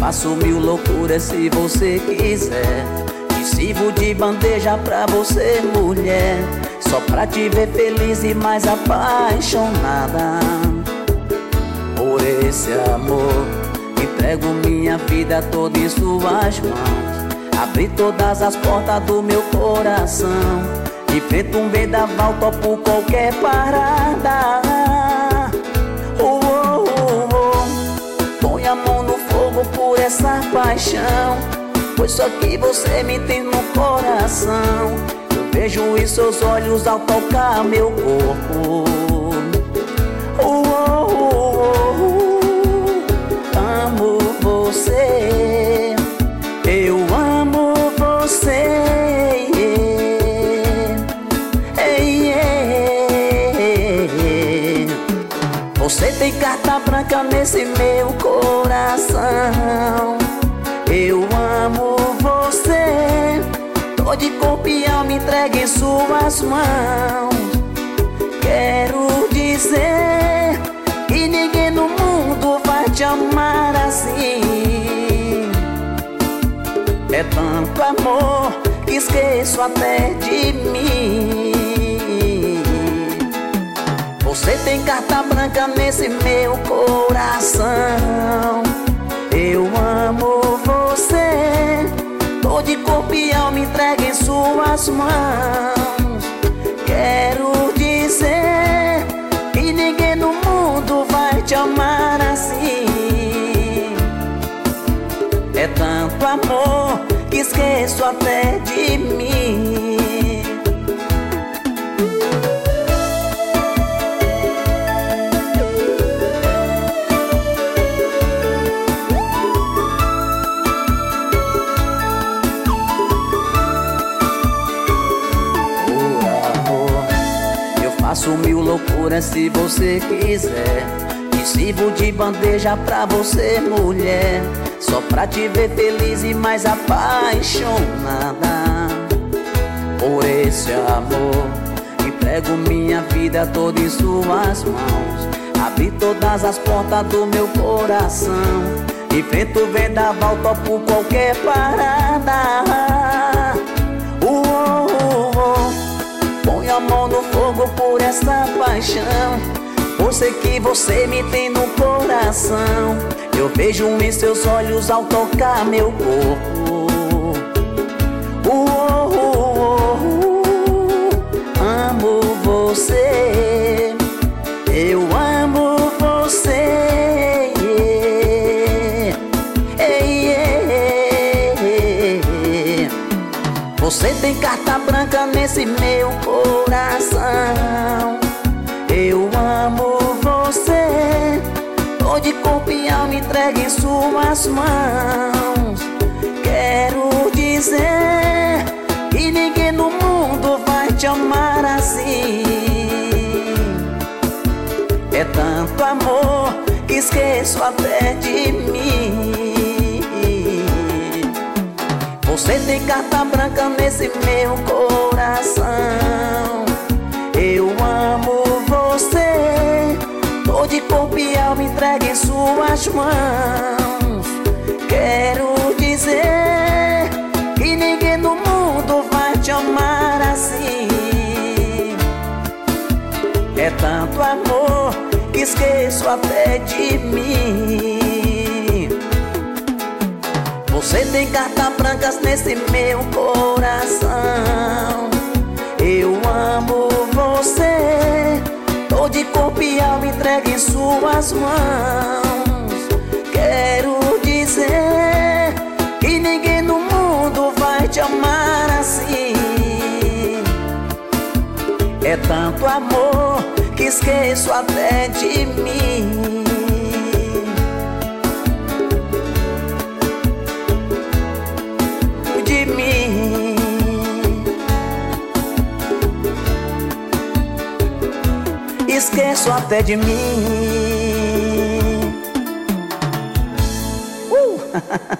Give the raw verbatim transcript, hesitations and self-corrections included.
faço mil loucuras se você quiser. Te sirvo de bandeja pra você, mulher, só pra te ver feliz e mais apaixonada. Por esse amor entrego minha vida toda em suas mãos. Abri todas as portas do meu coração, enfrento um vendaval, topo qualquer parada. Oh, oh, oh, oh. Põe a mão no fogo por essa paixão, pois só que você me tem no coração. Eu vejo em seus olhos ao tocar meu corpo. Oh, oh, oh, oh. Amo você, eu amo você. Você tem carta branca nesse meu coração. Eu amo você, tô de corpo e alma entregue em suas mãos. Quero dizer que ninguém no mundo vai te amar assim. É tanto amor que esqueço até de mim. Você tem carta branca nesse meu coração. Eu amo você, tô de corpo e alma entregue em suas mãos. Quero dizer que ninguém no mundo vai te amar assim. É tanto amor que esqueço até de mim. Faço mil loucuras se você quiser. Te sirvo de bandeja pra você, mulher, só pra te ver feliz e mais apaixonada. Por esse amor entrego minha vida toda em suas mãos. Abri todas as portas do meu coração, enfrento o vendaval, topo qualquer parada. Uh, uh, uh, uh. Põe a mão no fogo por essa paixão, por sei que você me tem no coração. Eu vejo em seus olhos ao tocar meu corpo. Uh, uh, uh, uh. Amo você, eu amo você. Ei, ei, ei. Você tem carta branca nesse meu coração. Eu amo você, tô de corpo e alma entregue em suas mãos. Quero dizer que ninguém no mundo vai te amar assim. É tanto amor que esqueço até de mim. Você tem carta branca nesse meu coração. Eu amo você, tô de corpo e alma entregue em suas mãos. Quero dizer que ninguém no mundo vai te amar assim. É tanto amor que esqueço até de mim. Você tem cartas brancas nesse meu coração. Eu amo você, tô de corpo e alma entregue em suas mãos. Quero dizer que ninguém no mundo vai te amar assim. É tanto amor que esqueço até de mim. De mim. Esqueço até de mim. Uh!